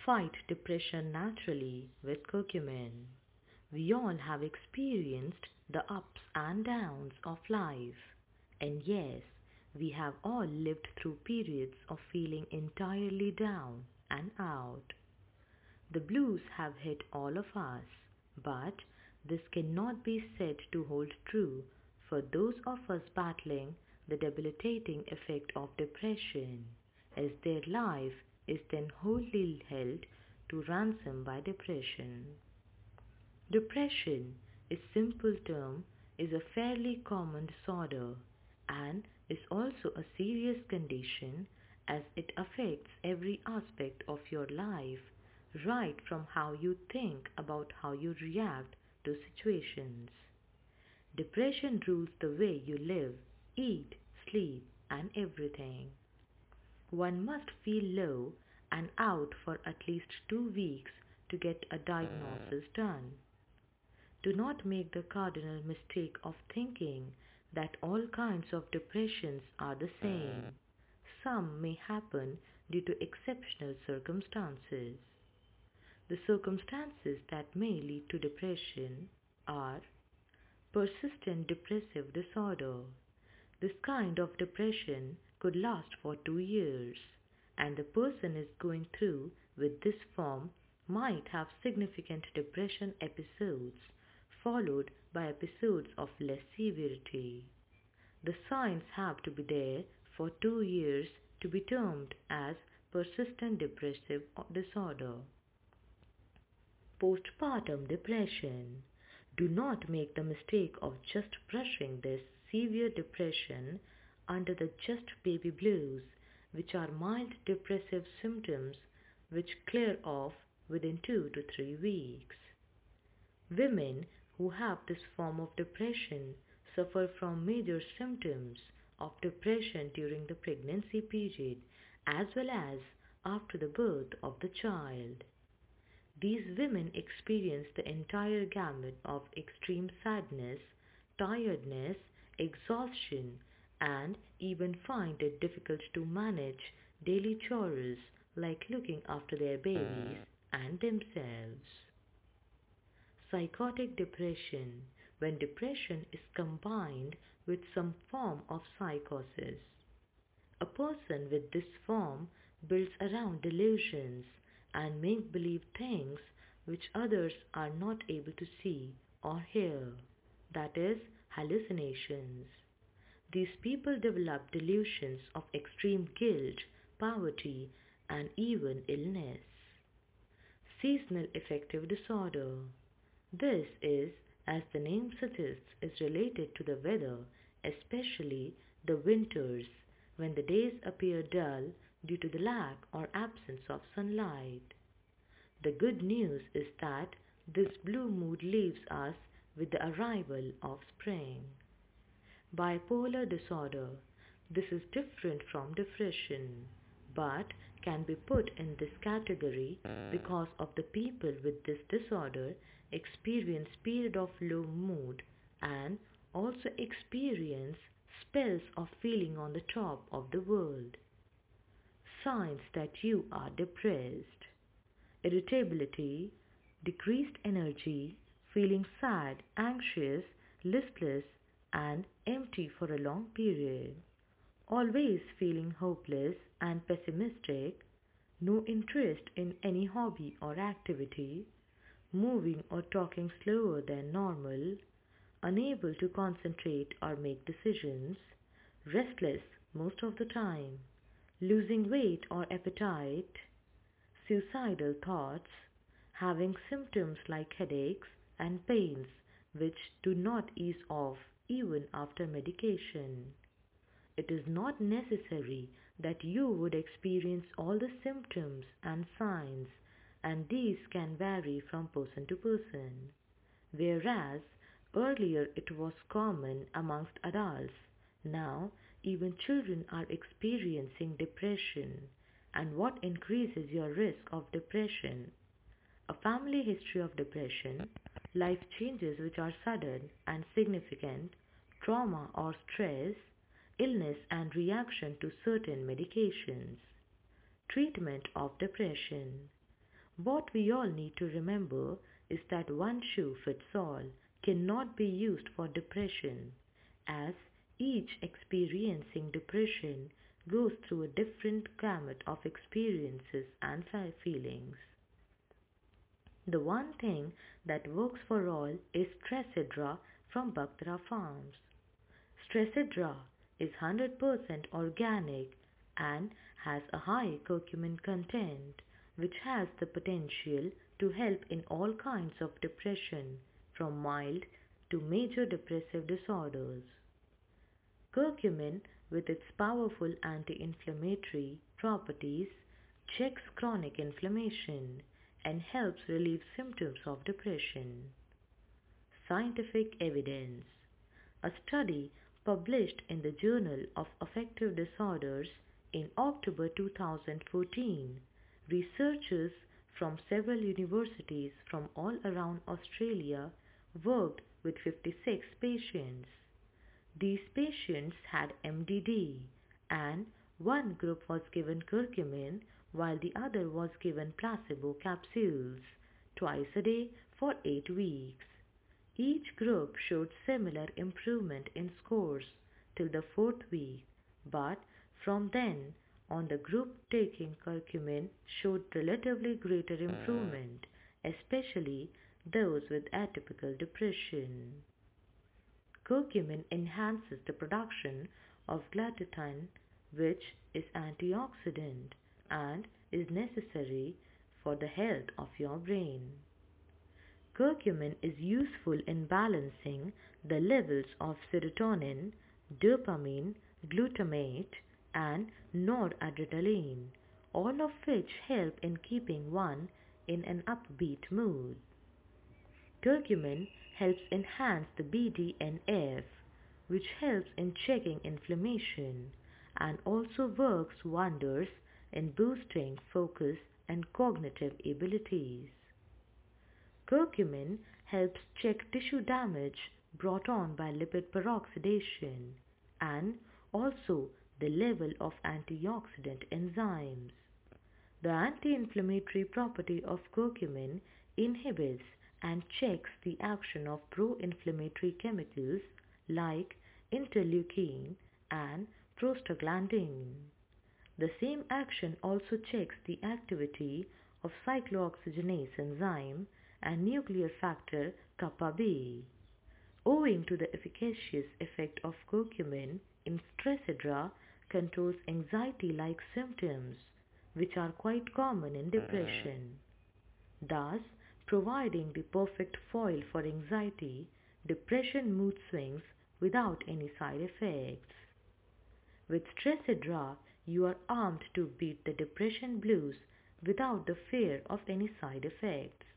Fight depression naturally with curcumin. We all have experienced the ups and downs of life. And yes, we have all lived through periods of feeling entirely down and out. The blues have hit all of us, but this cannot be said to hold true for those of us battling the debilitating effect of depression, as their life is then wholly held to ransom by depression. Depression, its simple term, is a fairly common disorder and is also a serious condition as it affects every aspect of your life, right from how you think about how you react to situations. Depression rules the way you live, eat, sleep, and everything. One must feel low and out for at least 2 weeks to get a diagnosis done. Do not make the cardinal mistake of thinking that all kinds of depressions are the same. Some may happen due to exceptional circumstances. The circumstances that may lead to depression are persistent depressive disorder. This kind of depression could last for 2 years, and the person is going through with this form might have significant depression episodes followed by episodes of less severity. The signs have to be there for 2 years to be termed as persistent depressive disorder. Postpartum depression. Do not make the mistake of just brushing this severe depression under the just baby blues, which are mild depressive symptoms which clear off within 2 to 3 weeks. Women who have this form of depression suffer from major symptoms of depression during the pregnancy period as well as after the birth of the child. These women experience the entire gamut of extreme sadness, tiredness, exhaustion, and even find it difficult to manage daily chores like looking after their babies and themselves. Psychotic depression, when depression is combined with some form of psychosis. A person with this form builds around delusions and make-believe things which others are not able to see or hear, that is, hallucinations. These people develop delusions of extreme guilt, poverty, and even illness. Seasonal affective disorder. This is, as the name suggests, is related to the weather, especially the winters, when the days appear dull due to the lack or absence of sunlight. The good news is that this blue mood leaves us with the arrival of spring. Bipolar disorder. This is different from depression, but can be put in this category because of the people with this disorder experience period of low mood and also experience spells of feeling on the top of the world. Signs that you are depressed. Irritability, decreased energy, feeling sad, anxious, listless, and empty for a long period. Always feeling hopeless and pessimistic, no interest in any hobby or activity, moving or talking slower than normal, unable to concentrate or make decisions, restless most of the time, losing weight or appetite, suicidal thoughts, having symptoms like headaches and pains which do not ease off even after medication. It is not necessary that you would experience all the symptoms and signs, and these can vary from person to person. Whereas earlier it was common amongst adults, now even children are experiencing depression. And what increases your risk of depression? A family history of depression, life changes which are sudden and significant, trauma or stress, illness and reaction to certain medications. Treatment of depression. What we all need to remember is that one shoe fits all cannot be used for depression, as each experiencing depression goes through a different gamut of experiences and feelings. The one thing that works for all is Stresidra from Bactra Farms. Stresidra is 100% organic and has a high curcumin content, which has the potential to help in all kinds of depression, from mild to major depressive disorders. Curcumin, with its powerful anti-inflammatory properties, checks chronic inflammation and helps relieve symptoms of depression. Scientific evidence. A study published in the Journal of Affective Disorders in October 2014, researchers from several universities from all around Australia worked with 56 patients. These patients had MDD, and one group was given curcumin while the other was given placebo capsules twice a day for 8 weeks. Each group showed similar improvement in scores till the 4th week, but from then on the group taking curcumin showed relatively greater improvement, especially those with atypical depression. Curcumin enhances the production of glutathione, which is antioxidant and is necessary for the health of your brain. Curcumin is useful in balancing the levels of serotonin, dopamine, glutamate, and noradrenaline, all of which help in keeping one in an upbeat mood. Curcumin helps enhance the BDNF, which helps in checking inflammation and also works wonders in boosting focus and cognitive abilities. Curcumin helps check tissue damage brought on by lipid peroxidation and also the level of antioxidant enzymes. The anti-inflammatory property of curcumin inhibits and checks the action of pro-inflammatory chemicals like interleukin and prostaglandin. The same action also checks the activity of cyclooxygenase enzyme and nuclear factor kappa B. Owing to the efficacious effect of curcumin in Stresidra controls anxiety-like symptoms, which are quite common in depression. Thus, providing the perfect foil for anxiety, depression mood swings without any side effects. With Stresidra, you are armed to beat the depression blues without the fear of any side effects.